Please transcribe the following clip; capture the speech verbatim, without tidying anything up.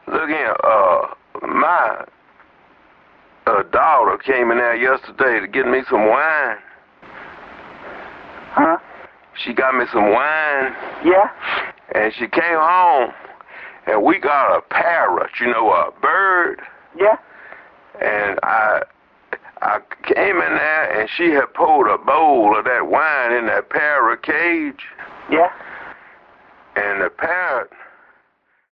Look here, uh, my uh, daughter came in there yesterday to get me some wine. Huh? She got me some wine. Yeah? And she came home, and we got a parrot, you know, a bird. Yeah? And I I came in there, and she had poured a bowl of that wine in that parrot cage. Yeah? And the parrot